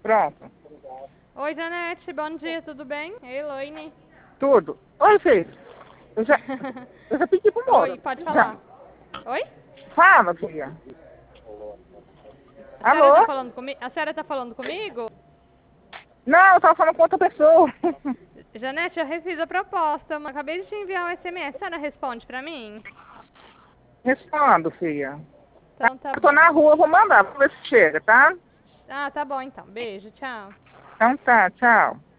Pronto. Oi, Janete, bom dia, tudo bem? Ei, Elaine. Tudo. Oi, filho. Eu já pedi pro Moro. Oi, pode falar. Oi? Fala, filha. A senhora Alô? tá falando comigo? A senhora tá falando comigo? Não, eu tava falando com outra pessoa. Janete, eu refiz a proposta, mas acabei de te enviar um SMS. A senhora responde pra mim? Respondo, filha. Então tá Eu tô bom. na rua, vou mandar. Vamos ver se chega, tá? Ah, tá bom então. Beijo, tchau. Então tá, tchau.